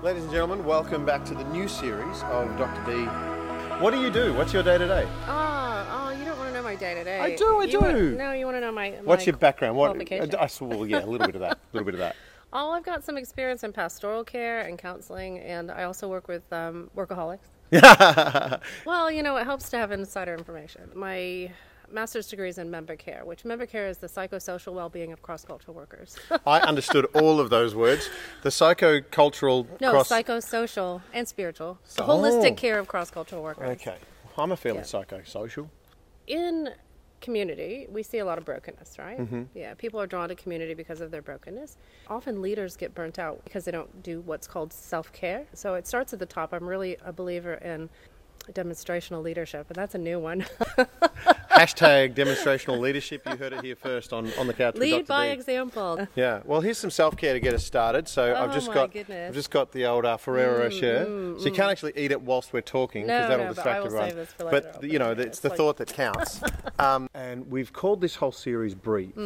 Ladies and gentlemen, welcome back to the new series of Dr. D. What do you do? What's your day-to-day? You don't want to know my day-to-day. I do. You want to know my What's your background? qualification? Well, yeah, a little bit of that. Oh, I've got some experience in pastoral care and counseling, and I also work with workaholics. Well, it helps to have insider information. My master's degree is in member care, which member care is the psychosocial well-being of cross-cultural workers. I understood all of those words. The psychocultural... psychosocial and spiritual. The holistic care of cross-cultural workers. Okay. I'm a fairly psychosocial. In community, we see a lot of brokenness, right? Mm-hmm. Yeah, people are drawn to community because of their brokenness. Often leaders get burnt out because they don't do what's called self-care. So it starts at the top. I'm really a believer in demonstrational leadership, and that's a new one. Hashtag demonstrational leadership. You heard it here first on the couch. Lead with Dr. by D. example. Yeah. Well, here's some self-care to get us started. So I've just got the old Ferrero Rocher. So you can't actually eat it whilst we're talking because that'll distract everyone. Save this for later. But it's the thought that counts. And we've called this whole series "Breathe,"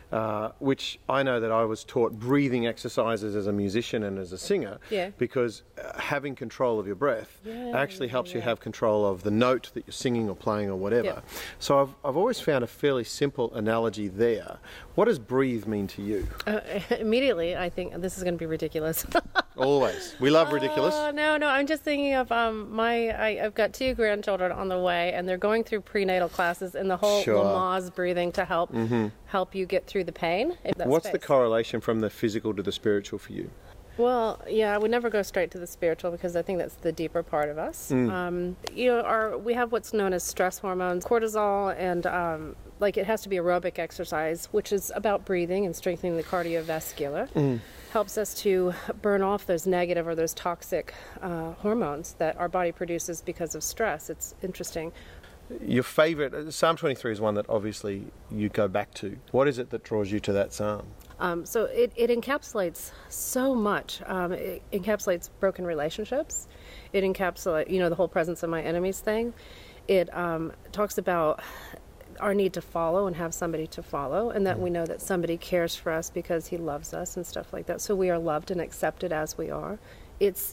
which I know that I was taught breathing exercises as a musician and as a singer. Yeah. Because having control of your breath actually helps you have control of the note that you're singing or playing or whatever. Yeah. So I've always found a fairly simple analogy there. What does breathe mean to you? Immediately, I think this is going to be ridiculous. Always. We love ridiculous. No, I'm just thinking of I've got 2 grandchildren on the way, and they're going through prenatal classes and the whole Lamaze breathing to help you get through the pain. What's the correlation from the physical to the spiritual for you? Well, yeah, I would never go straight to the spiritual because I think that's the deeper part of us. We have what's known as stress hormones, cortisol, and it has to be aerobic exercise, which is about breathing and strengthening the cardiovascular. Helps us to burn off those negative or those toxic hormones that our body produces because of stress. It's interesting. Your favorite, Psalm 23 is one that obviously you go back to. What is it that draws you to that psalm? So it encapsulates so much. It encapsulates broken relationships. It encapsulates, the whole presence of my enemies thing. It talks about our need to follow and have somebody to follow, and that we know that somebody cares for us because he loves us and stuff like that. So we are loved and accepted as we are. It's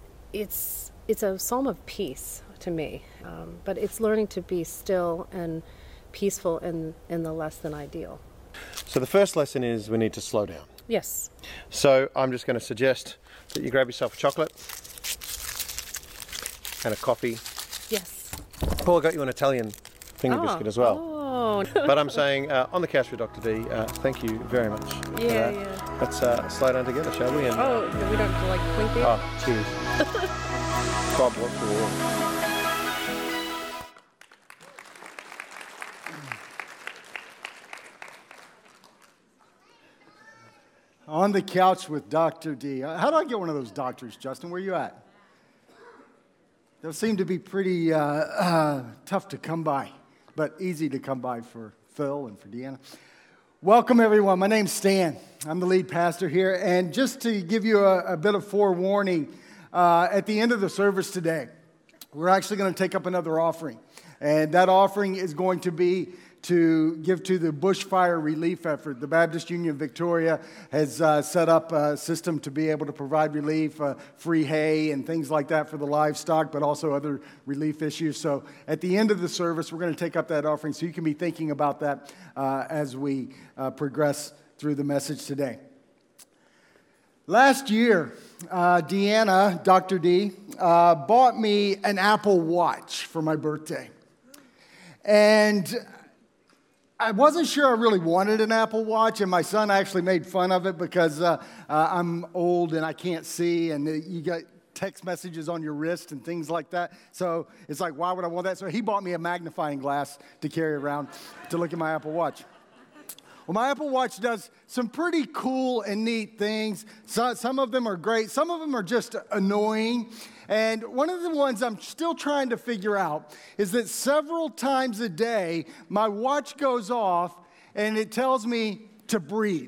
a psalm of peace to me, but it's learning to be still and peaceful in the less than ideal. So the first lesson is we need to slow down. Yes. So I'm just going to suggest that you grab yourself a chocolate and a coffee. Yes. Paul, I got you an Italian finger biscuit as well. Oh. But I'm saying, on the couch with Dr. D, thank you very much. Yeah. Let's slow down together, shall we? And, we don't have to clink it? Oh, cheers. Bob, what's the war? On the couch with Dr. D. How do I get one of those doctors, Justin? Where you at? Those seem to be pretty tough to come by, but easy to come by for Phil and for Deanna. Welcome, everyone. My name's Stan. I'm the lead pastor here. And just to give you a bit of forewarning, at the end of the service today, we're actually going to take up another offering. And that offering is going to be to give to the bushfire relief effort. The Baptist Union Victoria has set up a system to be able to provide relief, free hay and things like that for the livestock, but also other relief issues. So at the end of the service, we're going to take up that offering, so you can be thinking about that as we progress through the message today. Last year, Deanna, Dr. D, bought me an Apple Watch for my birthday. And I wasn't sure I really wanted an Apple Watch, and my son actually made fun of it because I'm old and I can't see, and you got text messages on your wrist and things like that. So it's like, why would I want that? So he bought me a magnifying glass to carry around to look at my Apple Watch. Well, my Apple Watch does some pretty cool and neat things. Some of them are great. Some of them are just annoying. And one of the ones I'm still trying to figure out is that several times a day, my watch goes off and it tells me to breathe.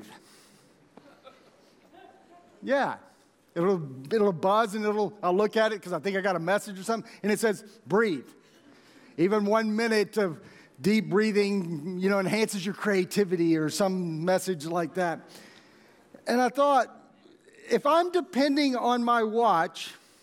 Yeah. It'll buzz and I'll look at it because I think I got a message or something, and it says, breathe. Even 1 minute of deep breathing, enhances your creativity or some message like that. And I thought, if I'm depending on my watch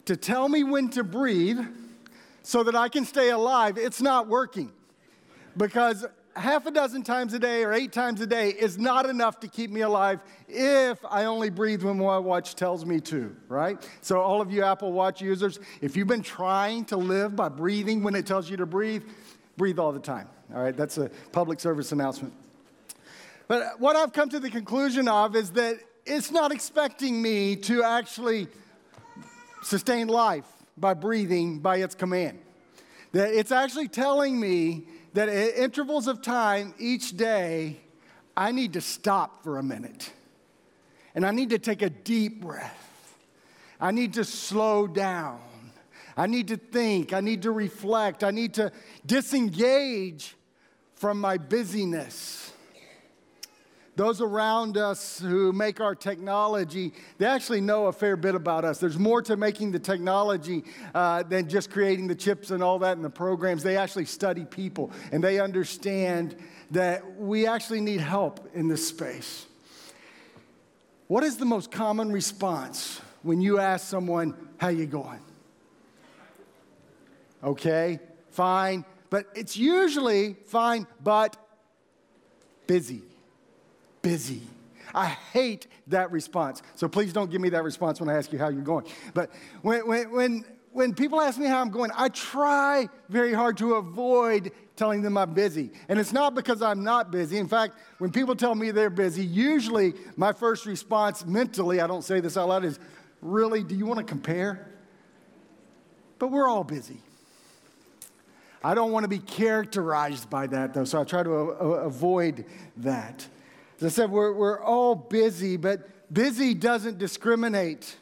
to tell me when to breathe so that I can stay alive, it's not working. Because half a dozen times a day or 8 times a day is not enough to keep me alive if I only breathe when my watch tells me to, right? So all of you Apple Watch users, if you've been trying to live by breathing when it tells you to breathe, breathe all the time, all right? That's a public service announcement. But what I've come to the conclusion of is that it's not expecting me to actually sustain life by breathing by its command. That it's actually telling me that at intervals of time each day, I need to stop for a minute. And I need to take a deep breath. I need to slow down. I need to think. I need to reflect. I need to disengage from my busyness. Those around us who make our technology, they actually know a fair bit about us. There's more to making the technology than just creating the chips and all that and the programs. They actually study people, and they understand that we actually need help in this space. What is the most common response when you ask someone, how you going? Okay, fine, but it's usually fine, but busy. Busy. I hate that response. So please don't give me that response when I ask you how you're going. But when people ask me how I'm going, I try very hard to avoid telling them I'm busy. And it's not because I'm not busy. In fact, when people tell me they're busy, usually my first response mentally, I don't say this out loud, is, really, do you want to compare? But we're all busy. I don't want to be characterized by that, though, so I try to avoid that. As I said, we're all busy, but busy doesn't discriminate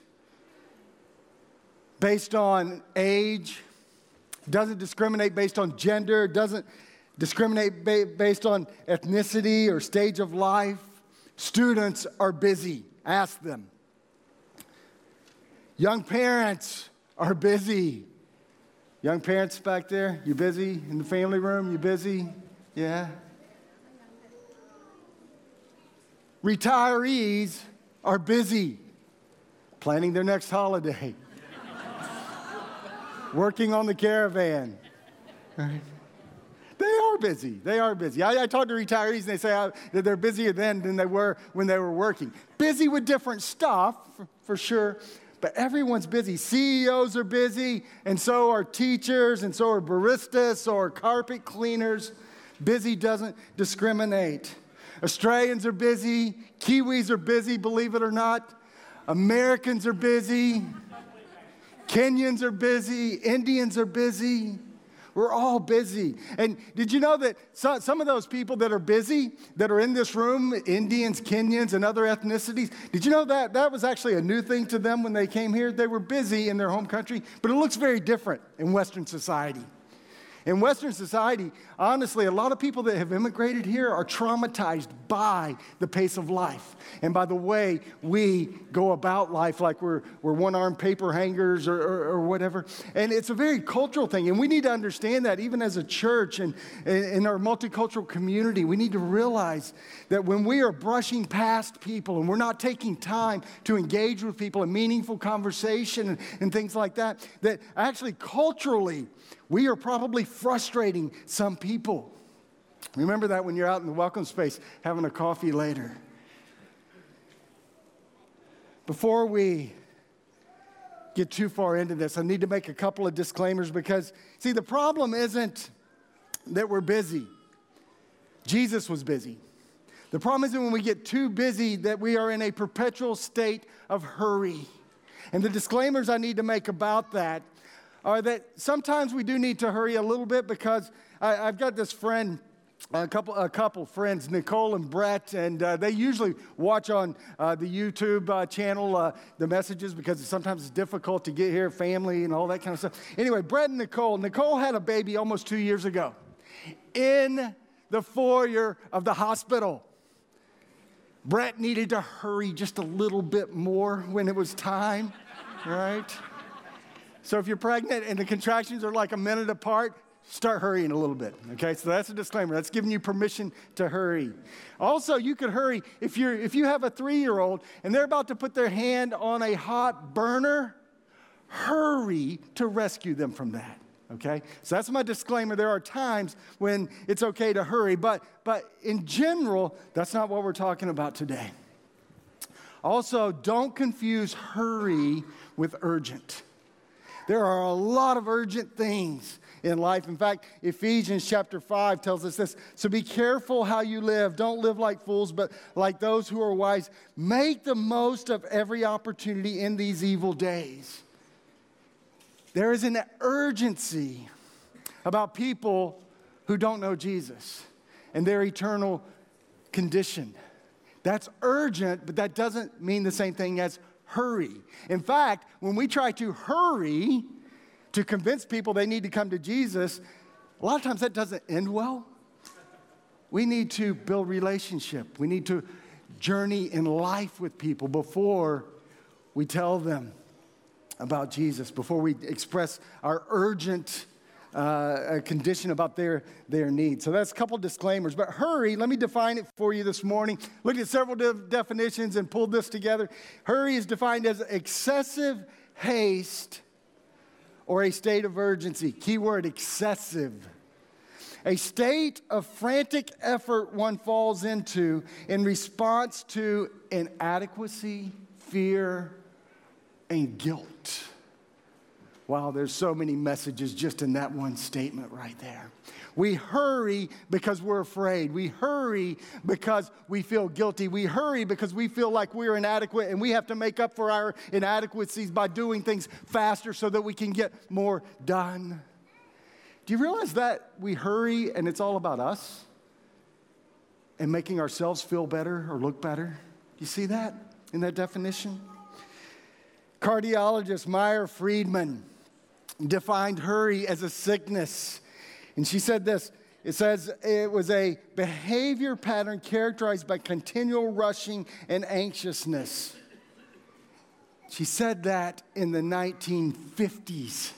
based on age, doesn't discriminate based on gender, doesn't discriminate based on ethnicity or stage of life. Students are busy. Ask them. Young parents are busy. Young parents back there, you busy in the family room? You busy? Yeah. Retirees are busy planning their next holiday, working on the caravan. Right? They are busy. They are busy. I talk to retirees and they say that they're busier then than they were when they were working. Busy with different stuff, for sure, but everyone's busy. CEOs are busy, and so are teachers, and so are baristas, so are carpet cleaners. Busy doesn't discriminate. Australians are busy. Kiwis are busy, believe it or not. Americans are busy. Kenyans are busy. Indians are busy. We're all busy. And did you know that some of those people that are busy, that are in this room, Indians, Kenyans, and other ethnicities, did you know that that was actually a new thing to them when they came here? They were busy in their home country, but it looks very different in Western society. In Western society, honestly, a lot of people that have immigrated here are traumatized by the pace of life and by the way we go about life, like we're one-armed paper hangers or whatever. And it's a very cultural thing, and we need to understand that even as a church and in our multicultural community, we need to realize that when we are brushing past people and we're not taking time to engage with people in meaningful conversation and things like that, that actually culturally, we are probably frustrating some people. Remember that when you're out in the welcome space having a coffee later. Before we get too far into this, I need to make a couple of disclaimers because, see, the problem isn't that we're busy. Jesus was busy. The problem isn't when we get too busy that we are in a perpetual state of hurry. And the disclaimers I need to make about that are that sometimes we do need to hurry a little bit because I've got this friend, a couple friends, Nicole and Brett, and they usually watch on the YouTube channel the messages because sometimes it's difficult to get here, family and all that kind of stuff. Anyway, Brett and Nicole had a baby almost 2 years ago in the foyer of the hospital. Brett needed to hurry just a little bit more when it was time, right? So if you're pregnant and the contractions are like a minute apart, start hurrying a little bit, okay? So that's a disclaimer. That's giving you permission to hurry. Also, you could hurry if you have a 3-year-old and they're about to put their hand on a hot burner, hurry to rescue them from that. Okay? So that's my disclaimer. There are times when it's okay to hurry, but in general, that's not what we're talking about today. Also, don't confuse hurry with urgent. There are a lot of urgent things in life. In fact, Ephesians chapter 5 tells us this. So be careful how you live. Don't live like fools, but like those who are wise. Make the most of every opportunity in these evil days. There is an urgency about people who don't know Jesus and their eternal condition. That's urgent, but that doesn't mean the same thing as hurry. In fact, when we try to hurry to convince people they need to come to Jesus, a lot of times that doesn't end well. We need to build relationship. We need to journey in life with people before we tell them about Jesus, before we express our urgent condition about their needs. So that's a couple disclaimers. But hurry, let me define it for you this morning. Looked at several definitions and pulled this together. Hurry is defined as excessive haste or a state of urgency. Keyword, excessive. A state of frantic effort one falls into in response to inadequacy, fear, and guilt. Wow, there's so many messages just in that one statement right there. We hurry because we're afraid. We hurry because we feel guilty. We hurry because we feel like we're inadequate and we have to make up for our inadequacies by doing things faster so that we can get more done. Do you realize that we hurry and it's all about us and making ourselves feel better or look better? Do you see that in that definition? Cardiologist Meyer Friedman defined hurry as a sickness. And she said this, it says it was a behavior pattern characterized by continual rushing and anxiousness. She said that in the 1950s.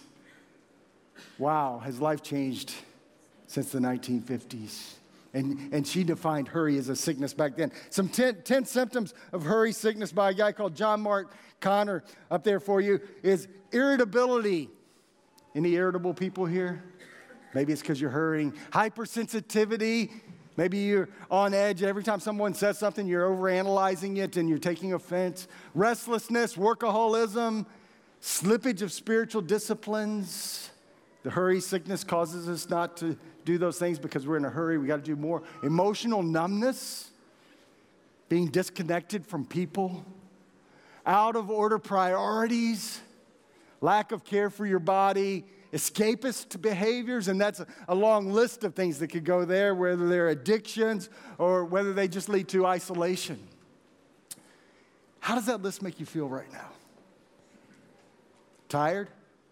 Wow, has life changed since the 1950s? And she defined hurry as a sickness back then. Some 10 symptoms of hurry sickness by a guy called John Mark Connor up there for you is irritability. Any irritable people here? Maybe it's because you're hurrying. Hypersensitivity. Maybe you're on edge. Every time someone says something, you're overanalyzing it and you're taking offense. Restlessness, workaholism, slippage of spiritual disciplines. The hurry sickness causes us not to do those things because we're in a hurry. We got to do more. Emotional numbness, being disconnected from people, out of order priorities, lack of care for your body, escapist behaviors, and that's a long list of things that could go there, whether they're addictions or whether they just lead to isolation. How does that list make you feel right now? Tired?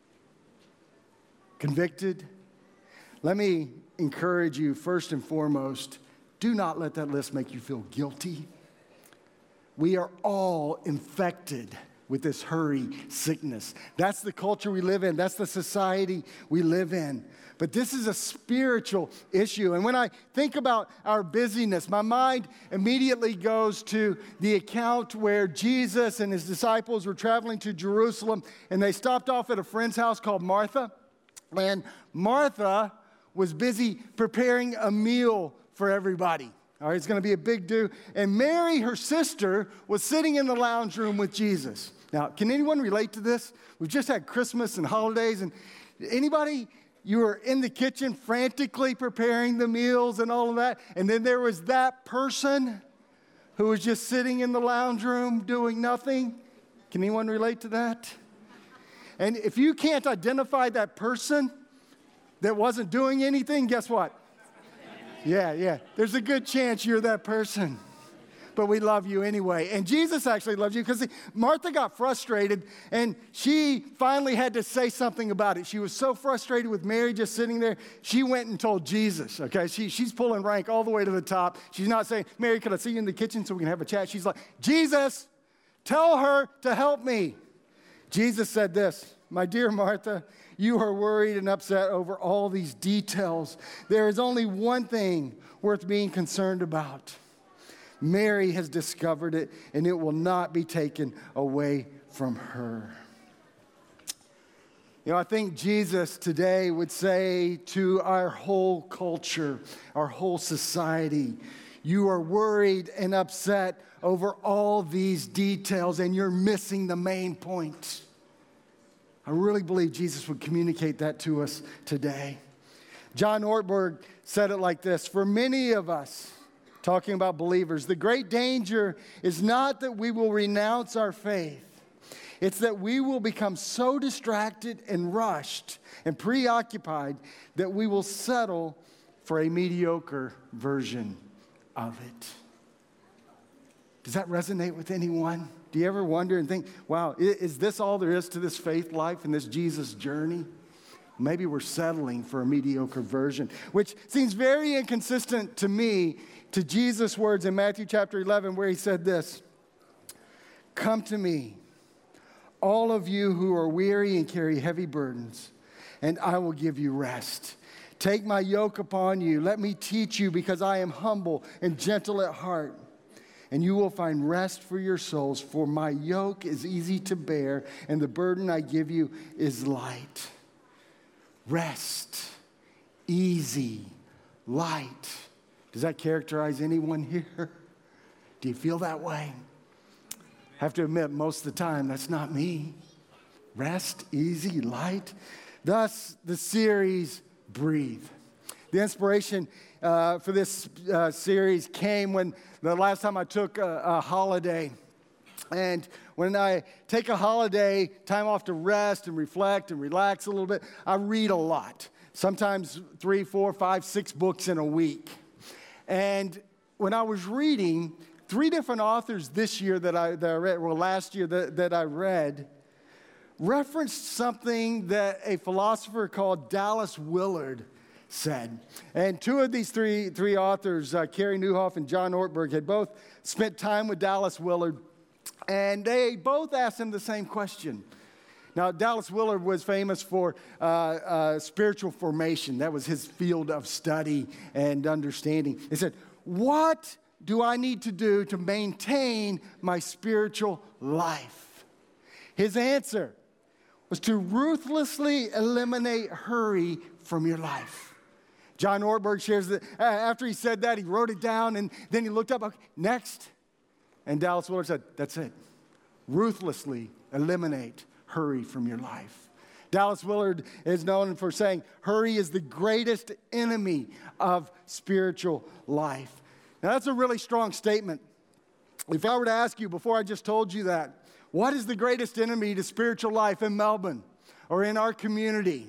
Convicted? Let me encourage you, first and foremost, do not let that list make you feel guilty. We are all infected with this hurry sickness. That's the culture we live in. That's the society we live in. But this is a spiritual issue. And when I think about our busyness, my mind immediately goes to the account where Jesus and his disciples were traveling to Jerusalem, and they stopped off at a friend's house called Martha. And Martha was busy preparing a meal for everybody. All right, it's going to be a big do. And Mary, her sister, was sitting in the lounge room with Jesus. Now, can anyone relate to this? We've just had Christmas and holidays, and anybody, you were in the kitchen frantically preparing the meals and all of that, and then there was that person who was just sitting in the lounge room doing nothing? Can anyone relate to that? And if you can't identify that person that wasn't doing anything, guess what? Yeah. There's a good chance you're that person. But we love you anyway. And Jesus actually loves you because Martha got frustrated and she finally had to say something about it. She was so frustrated with Mary just sitting there, she went and told Jesus, okay? She's pulling rank all the way to the top. She's not saying, Mary, can I see you in the kitchen so we can have a chat? She's like, Jesus, tell her to help me. Jesus said this, my dear Martha, you are worried and upset over all these details. There is only one thing worth being concerned about. Mary has discovered it, and it will not be taken away from her. You know, I think Jesus today would say to our whole culture, our whole society, you are worried and upset over all these details and you're missing the main point. I really believe Jesus would communicate that to us today. John Ortberg said it like this: for many of us, talking about believers, the great danger is not that we will renounce our faith. It's that we will become so distracted and rushed and preoccupied that we will settle for a mediocre version of it. Does that resonate with anyone? Do you ever wonder and think, wow, is this all there is to this faith life and this Jesus journey? Maybe we're settling for a mediocre version, which seems very inconsistent to me to Jesus' words in Matthew chapter 11, where he said this: come to me, all of you who are weary and carry heavy burdens, and I will give you rest. Take my yoke upon you. Let me teach you, because I am humble and gentle at heart, and you will find rest for your souls. For my yoke is easy to bear, and the burden I give you is light. Rest, easy, light. Does that characterize anyone here? Do you feel that way? I have to admit, most of the time, that's not me. Rest, easy, light. Thus, the series, Breathe. The inspiration for this series came when the last time I took a holiday. And when I take a holiday, time off to rest and reflect and relax a little bit, I read a lot. Sometimes 3, 4, 5, 6 books in a week. And when I was reading, 3 different authors this year that I read, well, last year that I read, referenced something that a philosopher called Dallas Willard said. And 2 of these three authors, Carey Nieuwhof and John Ortberg, had both spent time with Dallas Willard, and they both asked him the same question. Now, Dallas Willard was famous for spiritual formation. That was his field of study and understanding. He said, what do I need to do to maintain my spiritual life? His answer was to ruthlessly eliminate hurry from your life. John Ortberg shares that after he said that, he wrote it down, and then he looked up, okay, next. And Dallas Willard said, that's it. Ruthlessly eliminate hurry from your life. Dallas Willard is known for saying, hurry is the greatest enemy of spiritual life. Now, that's a really strong statement. If I were to ask you, before I just told you that, what is the greatest enemy to spiritual life in Melbourne or in our community?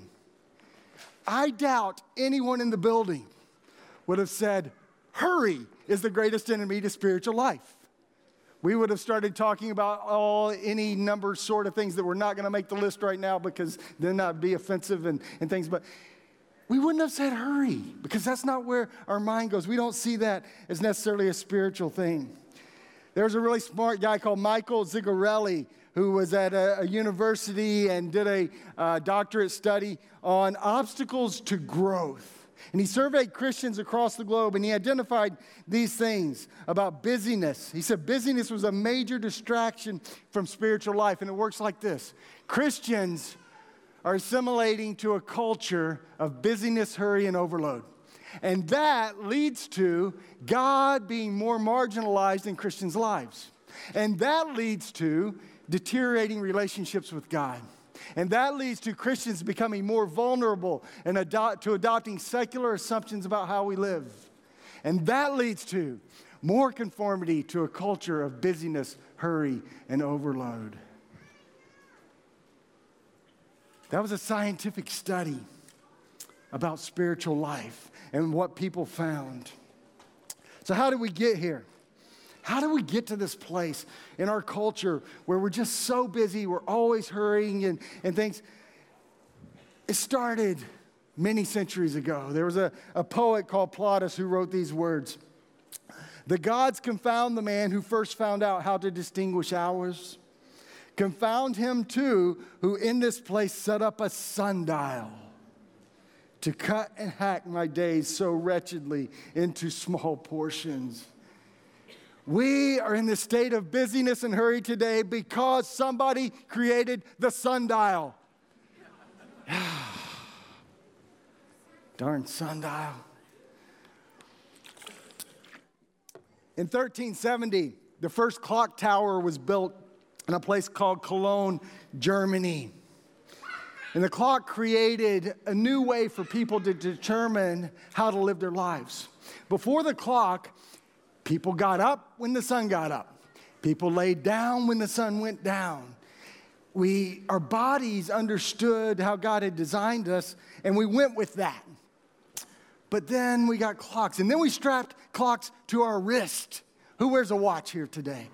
I doubt anyone in the building would have said, hurry is the greatest enemy to spiritual life. We would have started talking about any number sort of things that we're not going to make the list right now because they're not be offensive and things. But we wouldn't have said hurry because that's not where our mind goes. We don't see that as necessarily a spiritual thing. There's a really smart guy called Michael Zigarelli who was at a university and did a doctorate study on obstacles to growth. And he surveyed Christians across the globe, and he identified these things about busyness. He said busyness was a major distraction from spiritual life, and it works like this. Christians are assimilating to a culture of busyness, hurry, and overload. And that leads to God being more marginalized in Christians' lives. And that leads to deteriorating relationships with God. And that leads to Christians becoming more vulnerable and adopting secular assumptions about how we live. And that leads to more conformity to a culture of busyness, hurry, and overload. That was a scientific study about spiritual life and what people found. So how did we get here? How do we get to this place in our culture where we're just so busy, we're always hurrying and things? It started many centuries ago. There was a poet called Plautus who wrote these words. The gods confound the man who first found out how to distinguish hours. Confound him too, who in this place set up a sundial to cut and hack my days so wretchedly into small portions. We are in this state of busyness and hurry today because somebody created the sundial. Darn sundial. In 1370, the first clock tower was built in a place called Cologne, Germany. And the clock created a new way for people to determine how to live their lives. Before the clock, people got up when the sun got up. People laid down when the sun went down. Our bodies understood how God had designed us, and we went with that. But then we got clocks, and then we strapped clocks to our wrist. Who wears a watch here today?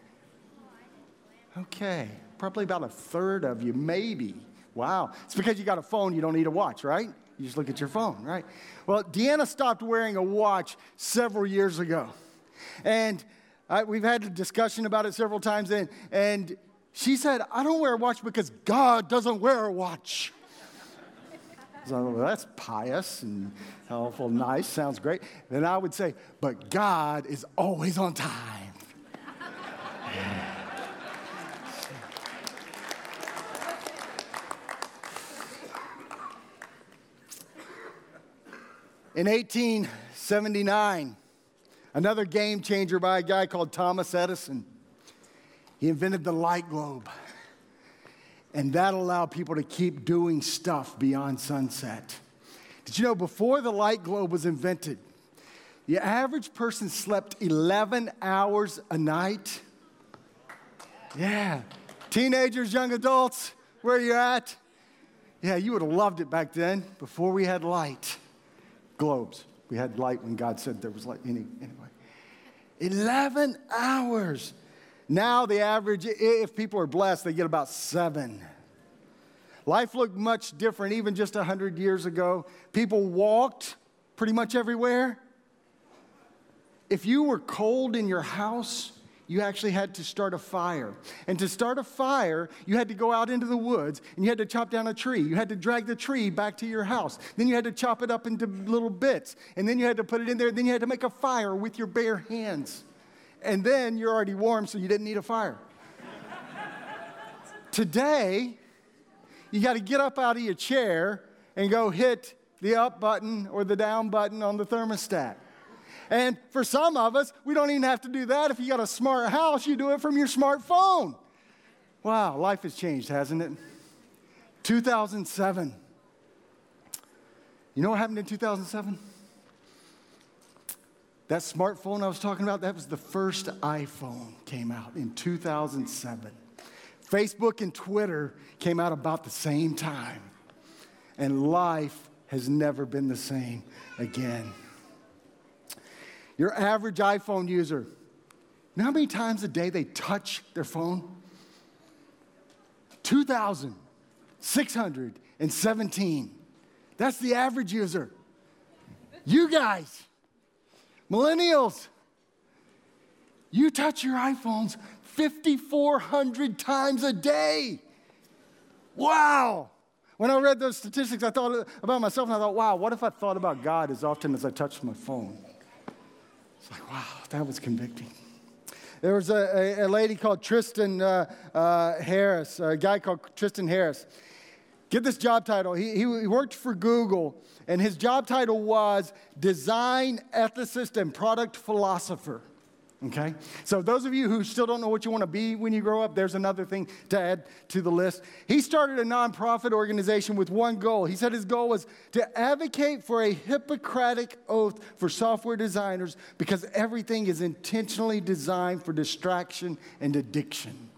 Okay, probably about a third of you, maybe. Wow, it's because you got a phone, you don't need a watch, right? You just look at your phone, right? Well, Deanna stopped wearing a watch several years ago. And we've had a discussion about it several times, and she said, I don't wear a watch because God doesn't wear a watch. So, well, that's pious and helpful, nice, sounds great. Then I would say, but God is always on time. In 1879, another game changer by a guy called Thomas Edison. He invented the light globe. And that allowed people to keep doing stuff beyond sunset. Did you know before the light globe was invented, the average person slept 11 hours a night? Yeah. Teenagers, young adults, where are you at? Yeah, you would have loved it back then before we had light. Globes. We had light when God said there was light. Anyway. 11 hours. Now the average, if people are blessed, they get about 7. Life looked much different even just 100 years ago. People walked pretty much everywhere. If you were cold in your house, you actually had to start a fire. And to start a fire, you had to go out into the woods and you had to chop down a tree. You had to drag the tree back to your house. Then you had to chop it up into little bits. And then you had to put it in there. Then you had to make a fire with your bare hands. And then you're already warm, so you didn't need a fire. Today, you got to get up out of your chair and go hit the up button or the down button on the thermostat. And for some of us, we don't even have to do that. If you got a smart house, you do it from your smartphone. Wow, life has changed, hasn't it? 2007. You know what happened in 2007? That smartphone I was talking about, that was the first iPhone came out in 2007. Facebook and Twitter came out about the same time. And life has never been the same again. Your average iPhone user, you know how many times a day they touch their phone? 2,617. That's the average user. You guys, millennials, you touch your iPhones 5,400 times a day. Wow. When I read those statistics, I thought about myself and I thought, wow, what if I thought about God as often as I touched my phone? It's like, wow, that was convicting. There was a lady called Tristan Harris, a guy called Tristan Harris. Get this job title. He worked for Google, and his job title was Design Ethicist and Product Philosopher. Okay? So those of you who still don't know what you want to be when you grow up, there's another thing to add to the list. He started a nonprofit organization with one goal. He said his goal was to advocate for a Hippocratic oath for software designers because everything is intentionally designed for distraction and addiction.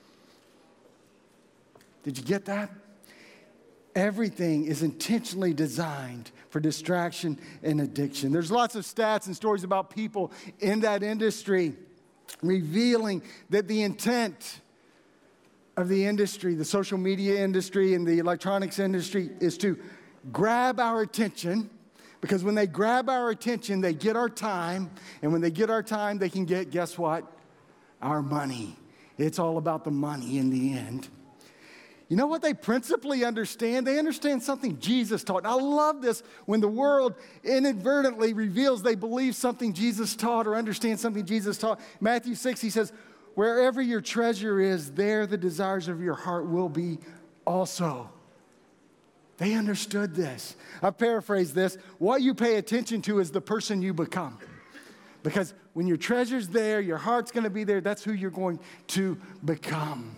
Did you get that? Everything is intentionally designed for distraction and addiction. There's lots of stats and stories about people in that industry revealing that the intent of the industry, the social media industry and the electronics industry, is to grab our attention, because when they grab our attention, they get our time, and when they get our time, they can get, guess what? Our money. It's all about the money in the end. You know what they principally understand? They understand something Jesus taught. And I love this when the world inadvertently reveals they believe something Jesus taught or understand something Jesus taught. Matthew 6, he says, wherever your treasure is, there the desires of your heart will be also. They understood this. I paraphrase this. What you pay attention to is the person you become. Because when your treasure's there, your heart's going to be there, that's who you're going to become.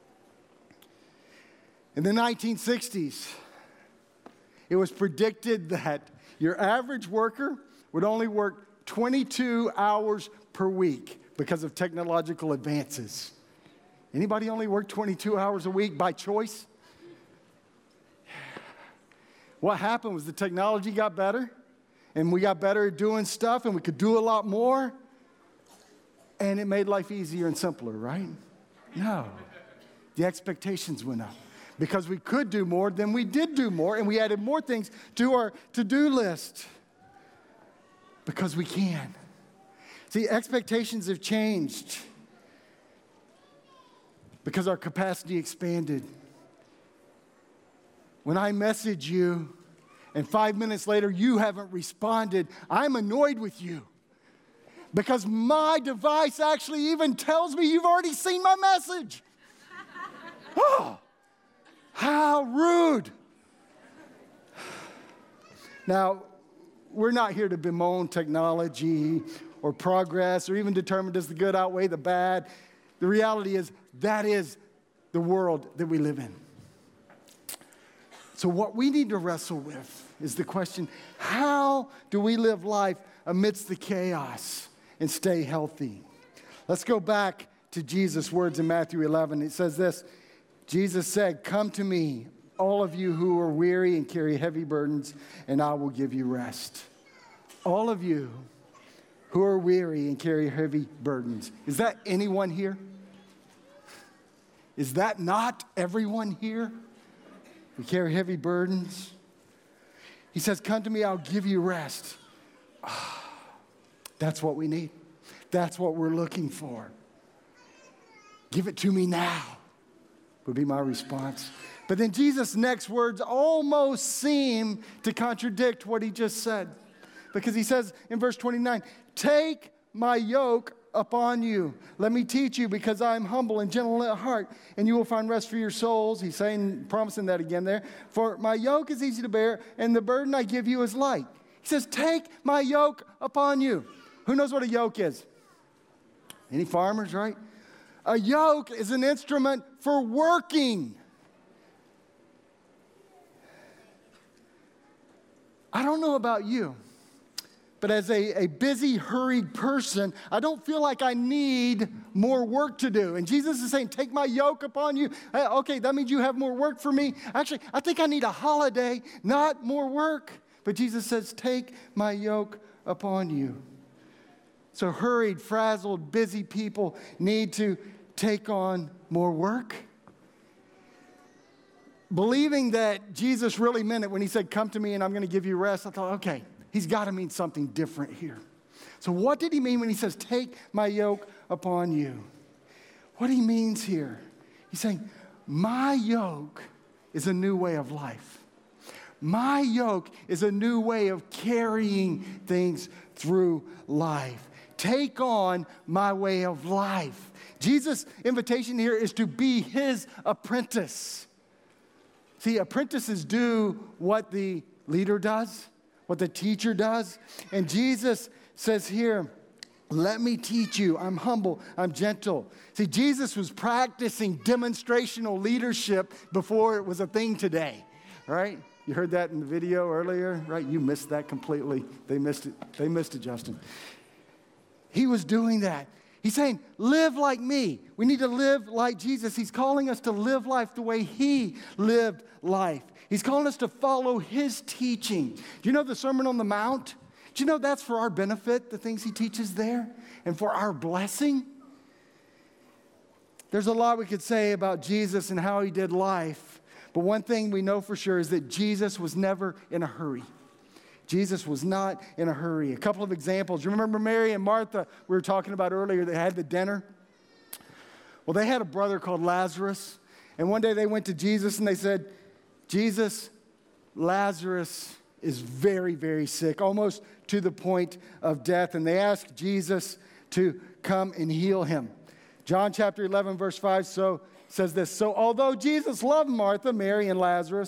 In the 1960s, it was predicted that your average worker would only work 22 hours per week because of technological advances. Anybody only work 22 hours a week by choice? What happened was the technology got better, and we got better at doing stuff, and we could do a lot more, and it made life easier and simpler, right? No. The expectations went up. Because we could do more, then we did do more, and we added more things to our to-do list. Because we can. See, expectations have changed. Because our capacity expanded. When I message you, and 5 minutes later you haven't responded, I'm annoyed with you. Because my device actually even tells me you've already seen my message. Oh, how rude. Now, we're not here to bemoan technology or progress or even determine does the good outweigh the bad. The reality is that is the world that we live in. So what we need to wrestle with is the question, how do we live life amidst the chaos and stay healthy? Let's go back to Jesus' words in Matthew 11. It says this, Jesus said, "Come to me, all of you who are weary and carry heavy burdens, and I will give you rest." All of you who are weary and carry heavy burdens. Is that anyone here? Is that not everyone here? We carry heavy burdens. He says, "Come to me, I'll give you rest." That's what we need. That's what we're looking for. Give it to me now, would be my response. But then Jesus' next words almost seem to contradict what he just said. Because he says in verse 29, "Take my yoke upon you. Let me teach you, because I am humble and gentle at heart, and you will find rest for your souls." He's saying, promising that again there. "For my yoke is easy to bear, and the burden I give you is light." He says, "Take my yoke upon you." Who knows what a yoke is? Any farmers, right? A yoke is an instrument for working. I don't know about you, but as a busy, hurried person, I don't feel like I need more work to do. And Jesus is saying, take my yoke upon you. Okay, that means you have more work for me. Actually, I think I need a holiday, not more work. But Jesus says, take my yoke upon you. So hurried, frazzled, busy people need to take on more work. Believing that Jesus really meant it when he said, "Come to me and I'm going to give you rest," I thought, okay, he's got to mean something different here. So what did he mean when he says, "Take my yoke upon you"? What he means here, he's saying, my yoke is a new way of life. My yoke is a new way of carrying things through life. Take on my way of life. Jesus' invitation here is to be his apprentice. See, apprentices do what the leader does, what the teacher does. And Jesus says here, "Let me teach you. I'm humble. I'm gentle." See, Jesus was practicing demonstrational leadership before it was a thing today, right? You heard that in the video earlier, right? You missed that completely. They missed it. They missed it, Justin. He was doing that. He's saying, live like me. We need to live like Jesus. He's calling us to live life the way he lived life. He's calling us to follow his teaching. Do you know the Sermon on the Mount? Do you know that's for our benefit, the things he teaches there, and for our blessing? There's a lot we could say about Jesus and how he did life, but one thing we know for sure is that Jesus was never in a hurry. Jesus was not in a hurry. A couple of examples. You remember Mary and Martha we were talking about earlier? They had the dinner. Well, they had a brother called Lazarus. And one day they went to Jesus and they said, "Jesus, Lazarus is very, very sick, almost to the point of death." And they asked Jesus to come and heal him. John chapter 11, verse 5 says this, "So although Jesus loved Martha, Mary, and Lazarus,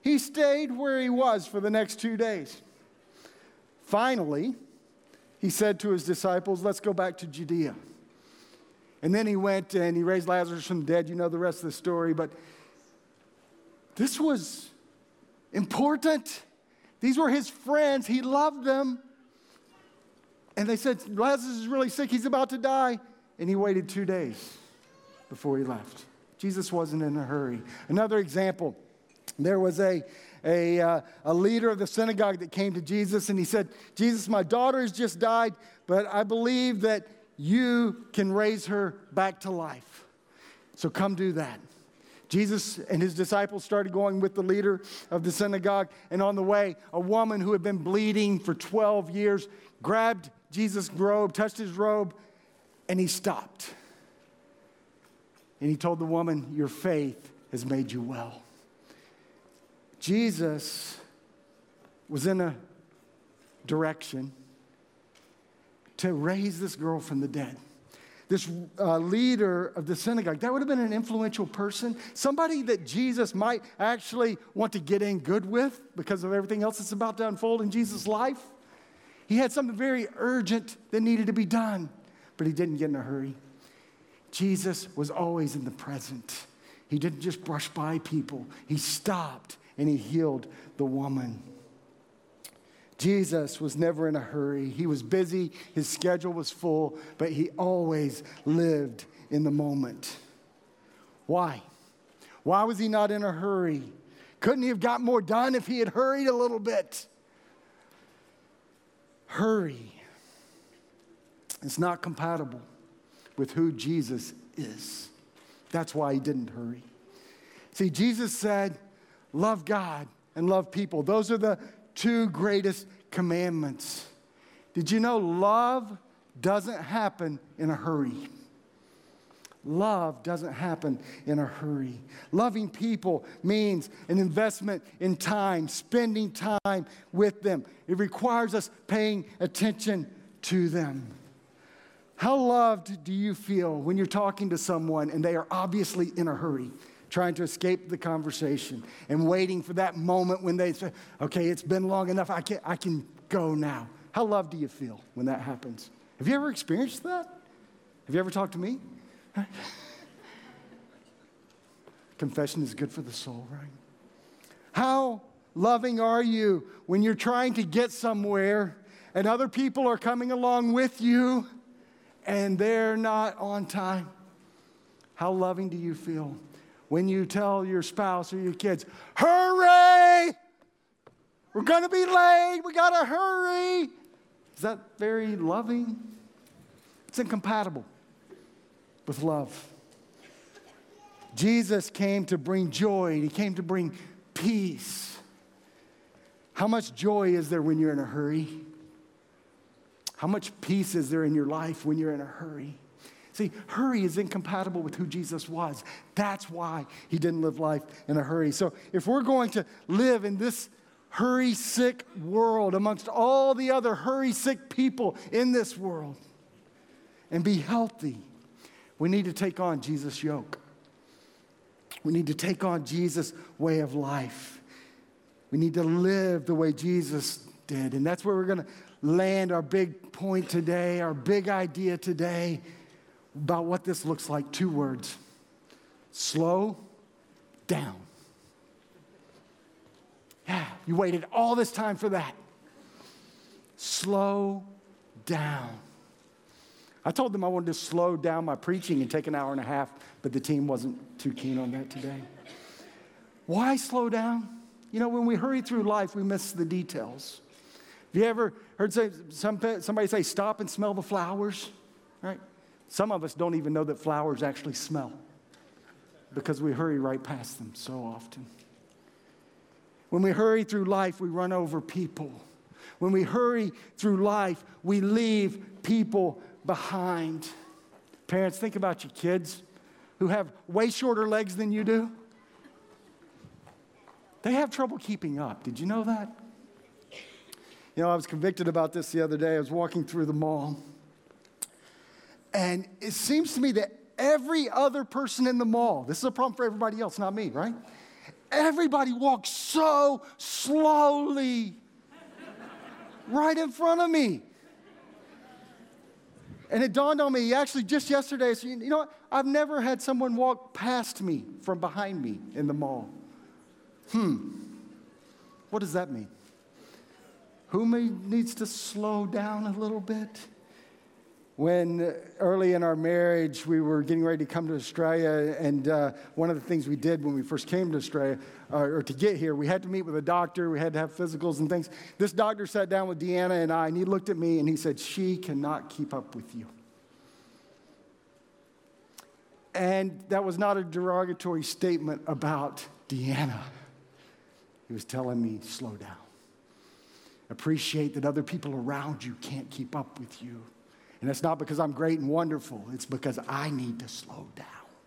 He stayed where he was for the next 2 days. Finally, he said to his disciples, let's go back to Judea. And then he went and he raised Lazarus from the dead. You know the rest of the story, but this was important. These were his friends. He loved them. And they said, Lazarus is really sick. He's about to die. And he waited 2 days before he left. Jesus wasn't in a hurry. Another example, there was a leader of the synagogue that came to Jesus, and he said, Jesus, my daughter has just died, but I believe that you can raise her back to life. So come do that. Jesus and his disciples started going with the leader of the synagogue, and on the way, a woman who had been bleeding for 12 years grabbed Jesus' robe, touched his robe, and he stopped. And he told the woman, your faith has made you well. Jesus was in a direction to raise this girl from the dead. This leader of the synagogue, that would have been an influential person, somebody that Jesus might actually want to get in good with because of everything else that's about to unfold in Jesus' life. He had something very urgent that needed to be done, but he didn't get in a hurry. Jesus was always in the present. He didn't just brush by people. He stopped and he healed the woman. Jesus was never in a hurry. He was busy. His schedule was full, but he always lived in the moment. Why? Why was he not in a hurry? Couldn't he have got more done if he had hurried a little bit? Hurry is not compatible with who Jesus is. That's why he didn't hurry. See, Jesus said, love God and love people. Those are the two greatest commandments. Did you know love doesn't happen in a hurry? Love doesn't happen in a hurry. Loving people means an investment in time, spending time with them. It requires us paying attention to them. How loved do you feel when you're talking to someone and they are obviously in a hurry, trying to escape the conversation and waiting for that moment when they say, okay, it's been long enough, I can go now. How loved do you feel when that happens? Have you ever experienced that? Have you ever talked to me? Confession is good for the soul, right? How loving are you when you're trying to get somewhere and other people are coming along with you and they're not on time? How loving do you feel when you tell your spouse or your kids, hurry! We're going to be late. We got to hurry. Is that very loving? It's incompatible with love. Jesus came to bring joy. He came to bring peace. How much joy is there when you're in a hurry? How much peace is there in your life when you're in a hurry? See, hurry is incompatible with who Jesus was. That's why he didn't live life in a hurry. So if we're going to live in this hurry-sick world amongst all the other hurry-sick people in this world and be healthy, we need to take on Jesus' yoke. We need to take on Jesus' way of life. We need to live the way Jesus did. And that's where we're going to land our big point today, our big idea today about what this looks like. 2 words. Slow down. Yeah, you waited all this time for that. Slow down. I told them I wanted to slow down my preaching and take an hour and a half, but the team wasn't too keen on that today. Why slow down? You know, when we hurry through life, we miss the details. Have you ever heard somebody say, stop and smell the flowers? Right? Some of us don't even know that flowers actually smell because we hurry right past them so often. When we hurry through life, we run over people. When we hurry through life, we leave people behind. Parents, think about your kids who have way shorter legs than you do. They have trouble keeping up. Did you know that? You know, I was convicted about this the other day. I was walking through the mall. And it seems to me that every other person in the mall, this is a problem for everybody else, not me, right? everybody walked so slowly right in front of me. And it dawned on me, actually just yesterday, I said, you know what? I've never had someone walk past me from behind me in the mall. What does that mean? Who needs to slow down a little bit? When early in our marriage, we were getting ready to come to Australia, and one of the things we did when we first came to Australia, or to get here, we had to meet with a doctor, we had to have physicals and things. This doctor sat down with Deanna and I, and he looked at me and he said, she cannot keep up with you. And that was not a derogatory statement about Deanna. He was telling me, slow down. Appreciate that other people around you can't keep up with you. And it's not because I'm great and wonderful. It's because I need to slow down.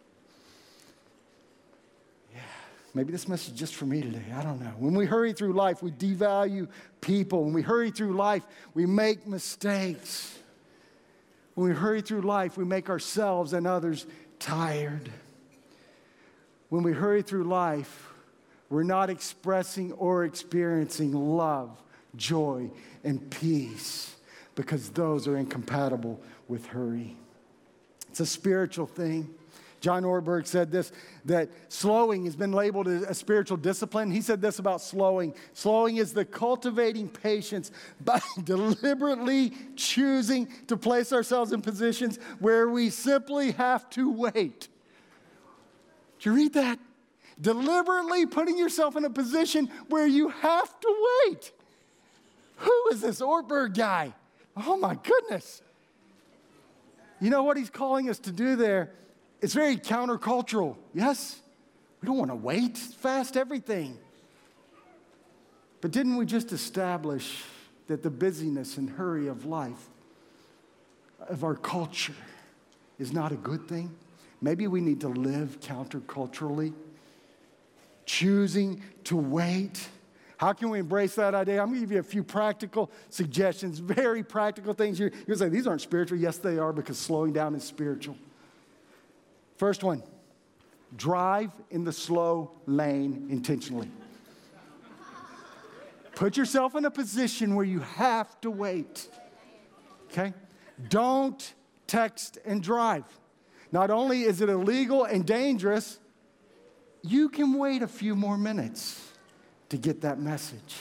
Yeah, maybe this message is just for me today. I don't know. When we hurry through life, we devalue people. When we hurry through life, we make mistakes. When we hurry through life, we make ourselves and others tired. When we hurry through life, we're not expressing or experiencing love, joy, and peace, because those are incompatible with hurry. It's a spiritual thing. John Ortberg said this, that slowing has been labeled as a spiritual discipline. He said this about slowing. Slowing is the cultivating patience by deliberately choosing to place ourselves in positions where we simply have to wait. Did you read that? Deliberately putting yourself in a position where you have to wait. Who is this Ortberg guy? Oh my goodness. You know what he's calling us to do there? It's very countercultural. Yes? We don't want to wait, fast everything. But didn't we just establish that the busyness and hurry of life, of our culture, is not a good thing? Maybe we need to live counterculturally, choosing to wait. How can we embrace that idea? I'm going to give you a few practical suggestions, very practical things. You're going to say, these aren't spiritual. Yes, they are, because slowing down is spiritual. First one, drive in the slow lane intentionally. Put yourself in a position where you have to wait, okay? Don't text and drive. Not only is it illegal and dangerous, you can wait a few more minutes to get that message.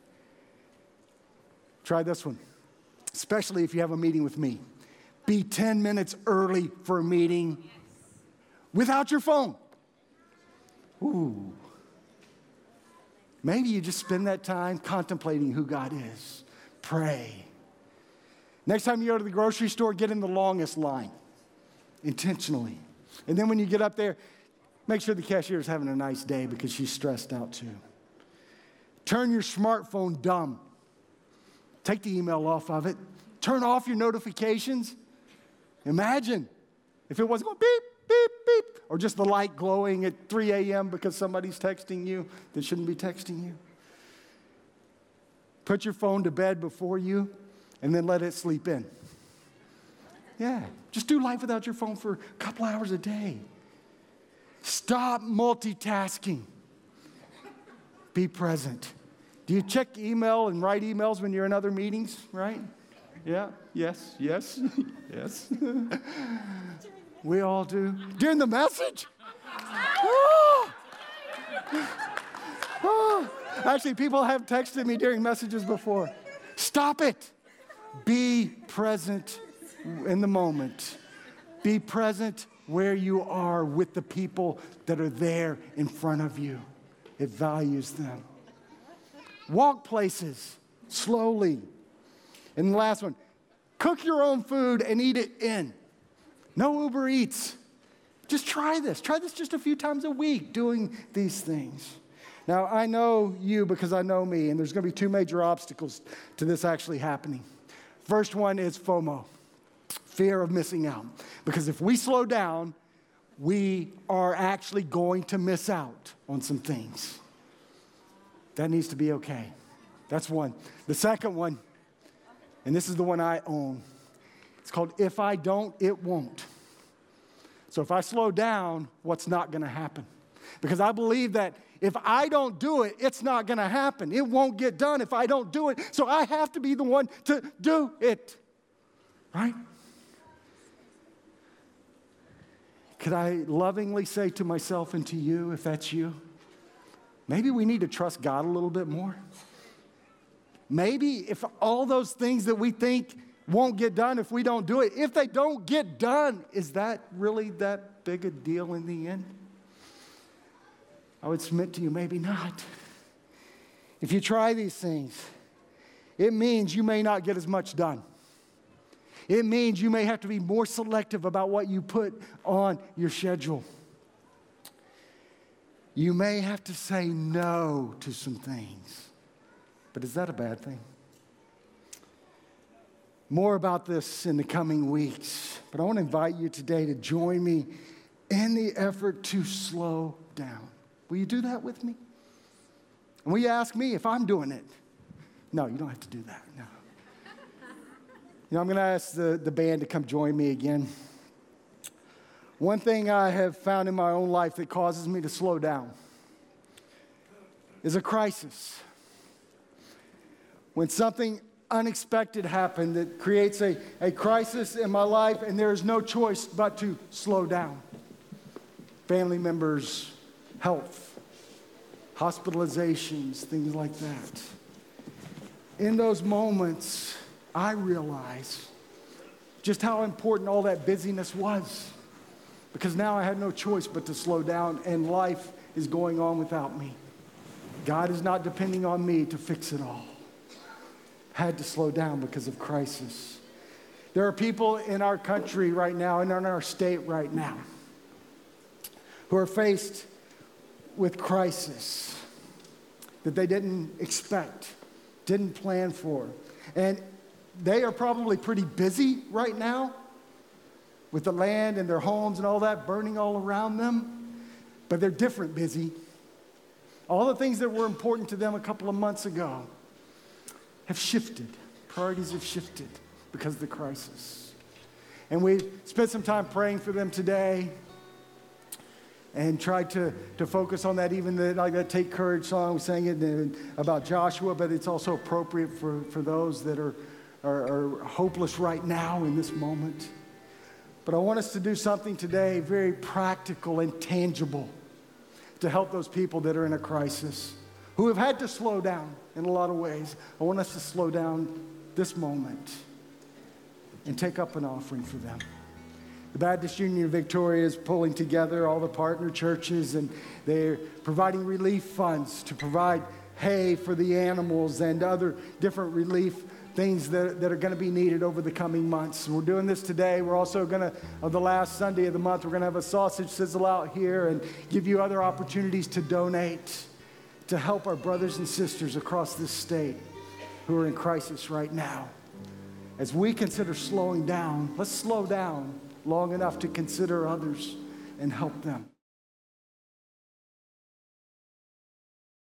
Try this one, especially if you have a meeting with me. Be 10 minutes early for a meeting without your phone. Ooh. Maybe you just spend that time contemplating who God is. Pray. Next time you go to the grocery store, get in the longest line, intentionally. And then when you get up there, make sure the cashier is having a nice day, because she's stressed out too. Turn your smartphone dumb. Take the email off of it. Turn off your notifications. Imagine if it wasn't going beep, beep, beep, or just the light glowing at 3 a.m. because somebody's texting you that shouldn't be texting you. Put your phone to bed before you, and then let it sleep in. Yeah, just do life without your phone for a couple hours a day. Stop multitasking. Be present. Do you check email and write emails when you're in other meetings, right? Yeah, yes, yes, yes. We all do. During the message? Oh. Oh. Actually, people have texted me during messages before. Stop it. Be present in the moment. Be present where you are with the people that are there in front of you. It values them. Walk places slowly. And the last one, cook your own food and eat it in. No Uber Eats. Just try this. Try this just a few times a week, doing these things. Now, I know you because I know me, and there's going to be two major obstacles to this actually happening. First one is FOMO, fear of missing out. Because if we slow down, we are actually going to miss out on some things. That needs to be okay. That's one. The second one, and this is the one I own, it's called if I don't, it won't. So if I slow down, what's not going to happen? Because I believe that if I don't do it, it's not going to happen. It won't get done if I don't do it. So I have to be the one to do it. Right? Could I lovingly say to myself and to you, if that's you, maybe we need to trust God a little bit more? Maybe if all those things that we think won't get done if we don't do it, if they don't get done, is that really that big a deal in the end? I would submit to you, maybe not. If you try these things, it means you may not get as much done. It means you may have to be more selective about what you put on your schedule. You may have to say no to some things. But is that a bad thing? More about this in the coming weeks. But I want to invite you today to join me in the effort to slow down. Will you do that with me? And will you ask me if I'm doing it? No, you don't have to do that. No. I'm going to ask the band to come join me again. One thing I have found in my own life that causes me to slow down is a crisis. When something unexpected happened that creates a crisis in my life and there is no choice but to slow down. Family members, health, hospitalizations, things like that. In those moments, I realize just how important all that busyness was, because now I had no choice but to slow down, and life is going on without me. God is not depending on me to fix it all. Had to slow down because of crisis. There are people in our country right now and in our state right now who are faced with crisis that they didn't expect, didn't plan for. And they are probably pretty busy right now with the land and their homes and all that burning all around them, but they're different busy. All the things that were important to them a couple of months ago have shifted. Priorities have shifted because of the crisis. And we spent some time praying for them today and tried to focus on that, even like that Take Courage song, we sang it about Joshua, but it's also appropriate for those that are hopeless right now in this moment. But I want us to do something today very practical and tangible to help those people that are in a crisis, who have had to slow down in a lot of ways. I want us to slow down this moment and take up an offering for them. The Baptist Union of Victoria is pulling together all the partner churches, and they're providing relief funds to provide hay for the animals and other different relief things that are going to be needed over the coming months. We're doing this today. We're also going to, on the last Sunday of the month, we're going to have a sausage sizzle out here and give you other opportunities to donate to help our brothers and sisters across this state who are in crisis right now. As we consider slowing down, let's slow down long enough to consider others and help them.